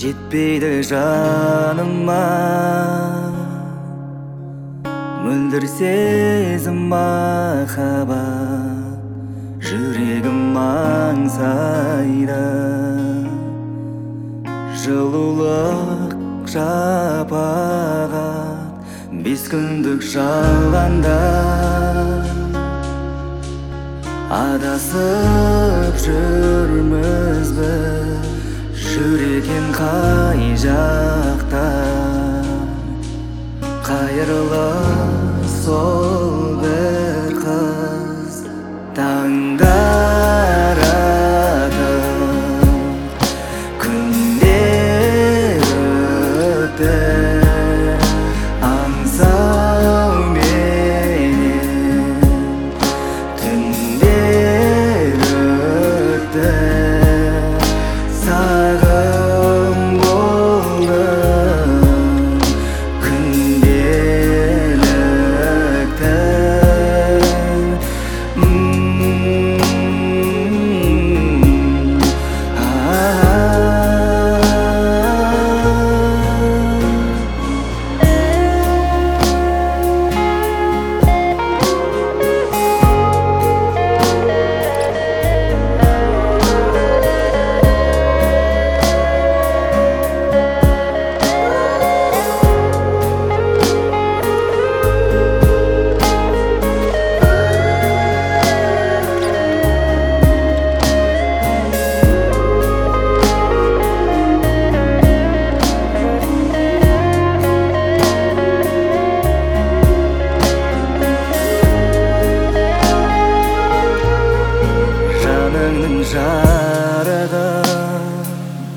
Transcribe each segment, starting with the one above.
жетпейді жаныма, мөлдір сезім махаббат, жүрегім аңсайды. Жылулық шапағат, бес күндік жалғанда, адасып жүрміз біз, жүреген қай жақта. Қайырлы сол бір қыз таңдар атып, күндер өтті аңсауменен, түндер өтті сағым болды күнделікті. Жарығым,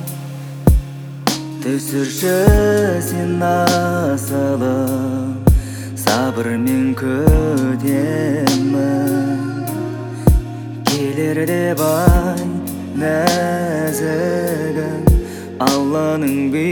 түсірші сен асылым, сабырмен күтемін. Келер деп ай нәзігім, Алланың